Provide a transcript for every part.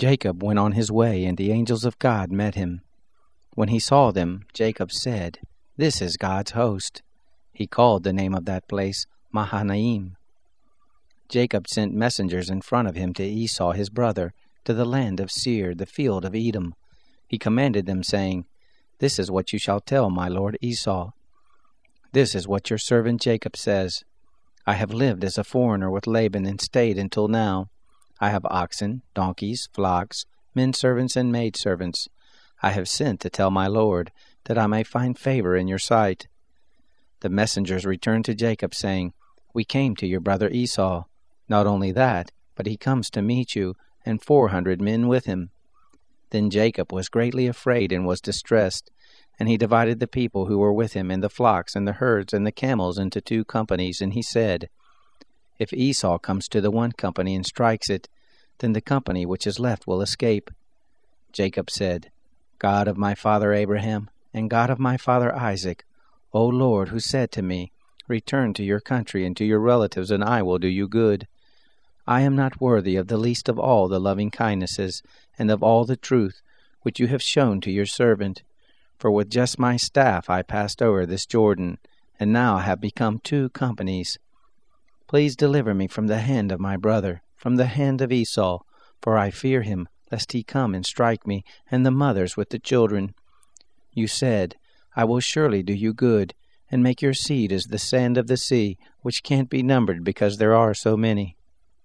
Jacob went on his way, and the angels of God met him. When he saw them, Jacob said, "This is God's host." He called the name of that place Mahanaim. Jacob sent messengers in front of him to Esau his brother, to the land of Seir, the field of Edom. He commanded them, saying, "This is what you shall tell my lord Esau. This is what your servant Jacob says. I have lived as a foreigner with Laban and stayed until now. I have oxen, donkeys, flocks, men servants and maid servants. I have sent to tell my lord, that I may find favor in your sight." The messengers returned to Jacob, saying, "We came to your brother Esau. Not only that, but he comes to meet you, and 400 men with him." Then Jacob was greatly afraid and was distressed, and he divided the people who were with him, and the flocks, and the herds, and the camels into 2 companies, and he said, "If Esau comes to the one company and strikes it, then the company which is left will escape." Jacob said, "God of my father Abraham, and God of my father Isaac, O Lord, who said to me, 'Return to your country and to your relatives, and I will do you good,' I am not worthy of the least of all the loving kindnesses and of all the truth which you have shown to your servant. For with just my staff I passed over this Jordan, and now have become 2 companies. Please deliver me from the hand of my brother, from the hand of Esau, for I fear him, lest he come and strike me, and the mothers with the children. You said, 'I will surely do you good, and make your seed as the sand of the sea, which can't be numbered because there are so many.'"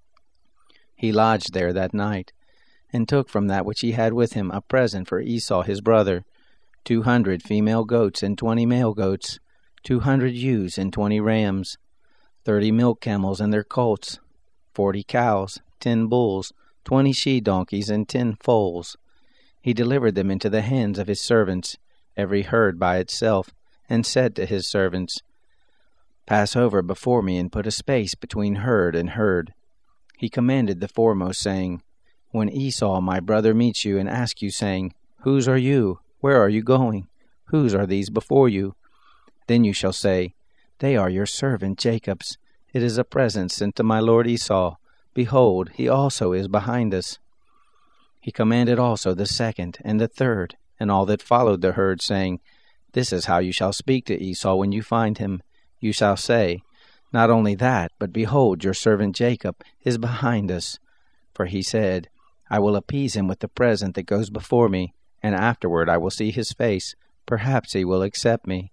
He lodged there that night, and took from that which he had with him a present for Esau his brother, 200 female goats and 20 male goats, 200 ewes and 20 rams, 30 milk camels and their colts, 40 cows, 10 bulls, 20 she-donkeys, and 10 foals. He delivered them into the hands of his servants, every herd by itself, and said to his servants, "Pass over before me and put a space between herd and herd." He commanded the foremost, saying, "When Esau my brother meets you and asks you, saying, 'Whose are you? Where are you going? Whose are these before you?' Then you shall say, 'They are your servant Jacob's. It is a present sent to my lord Esau. Behold, he also is behind us.'" He commanded also the second and the third, and all that followed the herd, saying, "This is how you shall speak to Esau when you find him. You shall say, 'Not only that, but behold, your servant Jacob is behind us.' For he said, 'I will appease him with the present that goes before me, and afterward I will see his face. Perhaps he will accept me.'"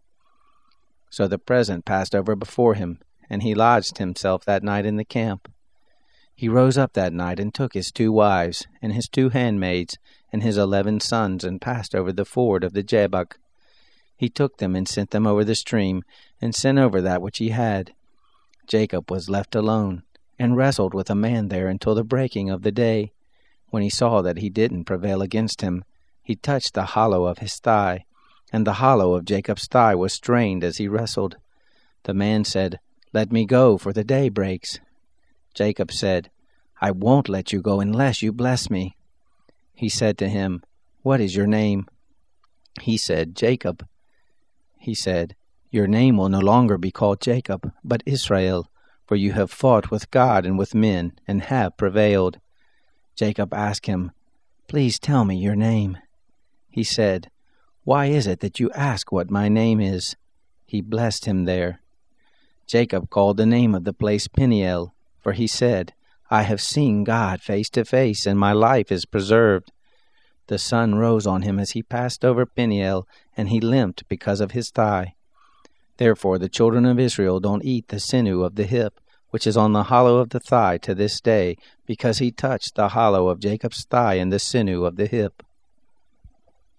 So the present passed over before him, and he lodged himself that night in the camp. He rose up that night and took his 2 wives, and his 2 handmaids, and his 11 sons, and passed over the ford of the Jabbok. He took them and sent them over the stream, and sent over that which he had. Jacob was left alone, and wrestled with a man there until the breaking of the day. When he saw that he didn't prevail against him, he touched the hollow of his thigh, and the hollow of Jacob's thigh was strained as he wrestled. The man said, "Let me go, for the day breaks." Jacob said, "I won't let you go unless you bless me." He said to him, "What is your name?" He said, "Jacob." He said, "Your name will no longer be called Jacob, but Israel, for you have fought with God and with men, and have prevailed." Jacob asked him, "Please tell me your name." He said, "Why is it that you ask what my name is?" He blessed him there. Jacob called the name of the place Peniel, for he said, "I have seen God face to face, and my life is preserved." The sun rose on him as he passed over Peniel, and he limped because of his thigh. Therefore the children of Israel don't eat the sinew of the hip, which is on the hollow of the thigh to this day, because he touched the hollow of Jacob's thigh and the sinew of the hip.